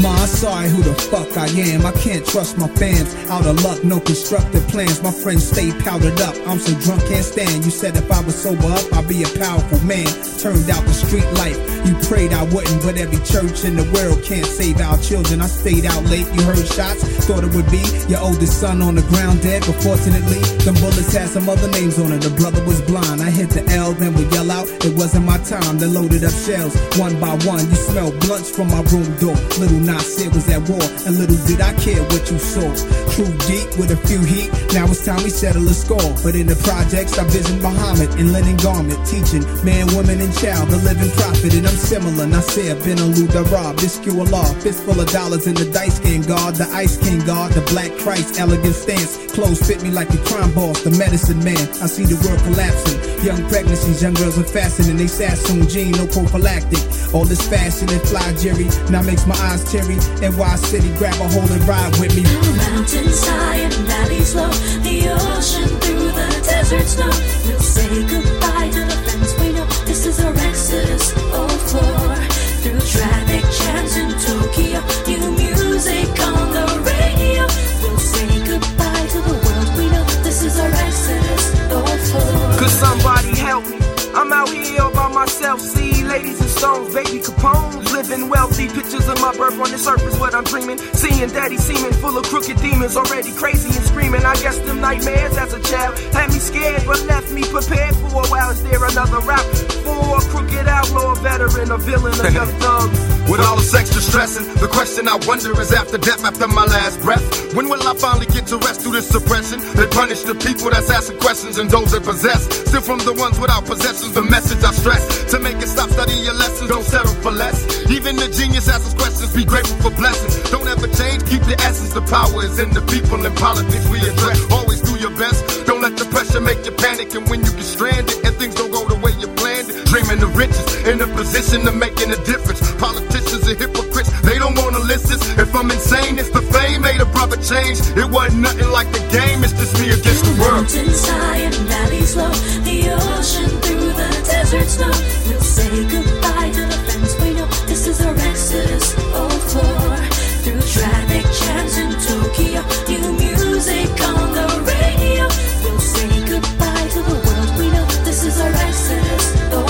Ma, I'm sorry who the fuck I am. I can't trust my fams. Out of luck, no constructive plans. My friends stay powdered up. I'm so drunk, can't stand. You said if I was sober up, I'd be a powerful man. Turned out the street life. You prayed I wouldn't, but every church in the world can't save our children. I stayed out late. You heard shots. Thought it would be your oldest son on the ground dead, but fortunately, them bullets had some other names on it. The brother was blind. I hit the L, then we yell out. It wasn't my time. They loaded up shells one by one. You smell blunts from my room door. Little Nasir was at war, and little did I care what you saw. True deep with a few heat. Now it's time we settle a score. But in the projects, I vision Muhammad in linen garment, teaching man, woman, and child the living prophet. And I'm similar. Nasir bin Aluda Rob, this Allah, fistful of dollars in the dice game. God, the ice king God, the black Christ, elegant stance. Clothes fit me like a crime boss, the medicine man. I see the world collapsing. Young pregnancies, young girls are fascinating. They Sassoon jean, no prophylactic. All this fashion and fly Jerry now makes my eyes teary. NY City, grab a hold and ride with me. Mountains high and valleys low, the ocean through the desert snow. We'll say goodbye to the friends we know. This is our Exodus 04. Through traffic jams in Tokyo, new music on the radio. We'll say goodbye to the world we know. This is our Exodus 04. Could somebody help me? I'm out here all by myself. See ladies and stones, baby Capone's, living wealthy. Pictures of my birth on the surface, what I'm dreaming. Seeing daddy seeming full of crooked demons, already crazy and screaming. I guess them nightmares as a child had me scared, but left me prepared for a while. Is there another route for a crooked outlaw, veteran, a villain, a young thug? With all this extra stressing, the question I wonder is after death, after my last breath, when will I finally get to rest through this suppression? They punish the people that's asking questions and those that possess. Still from the ones without possessions, the message I stress. To make it stop, study your lessons, don't settle for less. Even the genius asks questions, be grateful for blessings. Don't ever change, keep the essence, the power is in the people and politics we address. Always do your best, don't let the pressure make you panic. And when you get stranded and things don't go the way you planned it, dreaming the riches, in a position of making a difference. Politicians are hypocrites, they don't wanna listen. If I'm insane, it's the fame made a brother change. It wasn't nothing like the game, it's just me against the world. Mountains high and valleys low, the ocean through the desert snow. We'll say goodbye to the friends we know. This is our Exodus 04. Through traffic jams in Tokyo, new music on the radio. We'll say goodbye to the world we know. This is our Exodus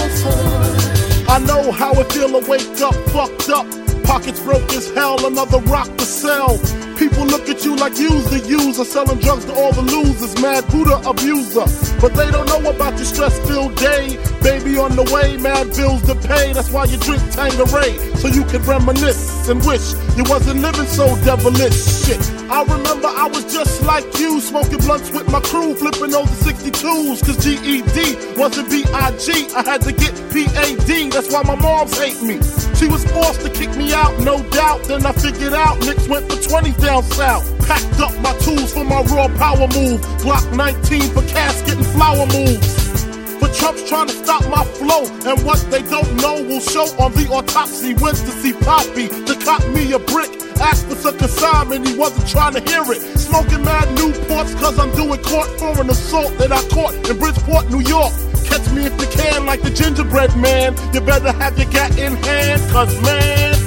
04. I know how it feel to wake up fucked up. Pockets broke as hell, another rock to sell. People look at you like you's the user, selling drugs to all the losers, mad Buddha abuser. But they don't know about your stress-filled day. Baby on the way, mad bills to pay. That's why you drink Tanqueray, so you can reminisce and wish you wasn't living so devilish. Shit, I remember I was just like you, smoking blunts with my crew, flipping over 62s. Cause GED wasn't B.I.G. I had to get P.A.D. That's why my moms hate me. She was forced to kick me out, no doubt. Then I figured out Knicks went for 20 down south. Packed up my tools for my raw power move. Glock 19 for casket and flower moves. For Trump's trying to stop my flow, and what they don't know will show on the autopsy. Went to see Poppy to cop me a brick. Asked for some consignment, he wasn't trying to hear it. Smoking mad Newports cause I'm doing court for an assault that I caught in Bridgeport, New York. Catch me if you can like the gingerbread man. You better have your gat in hand, cause man,